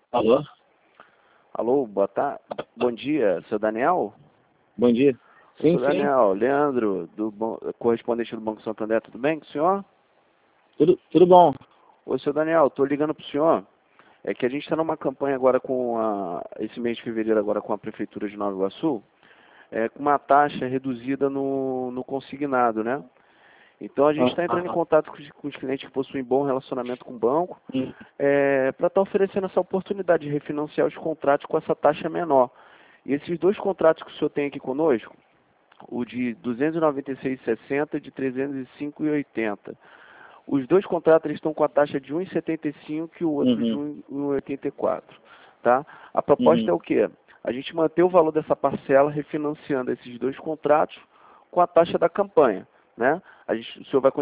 Alô? Alô, bom dia, seu Daniel? Bom dia. Sim, Seu sim. Daniel, Leandro, correspondente do Banco Santander, tudo bem com o senhor? Tudo bom. Ô, seu Daniel, estou ligando para o senhor. É que a gente está numa campanha agora esse mês de fevereiro agora com a Prefeitura de Nova Iguaçu, com uma taxa reduzida no consignado, né? Então a gente está entrando em Ah, contato com os clientes que possuem bom relacionamento com o banco, hum, para estar oferecendo essa oportunidade de refinanciar os contratos com essa taxa menor. E esses dois contratos que o senhor tem aqui conosco, o de 296,60 e de 305,80. Os dois contratos eles estão com a taxa de 1,75 e o outro de uhum, 1,84. Tá? A proposta uhum. é o quê? A gente manter o valor dessa parcela refinanciando esses dois contratos com a taxa da campanha. Né? O senhor vai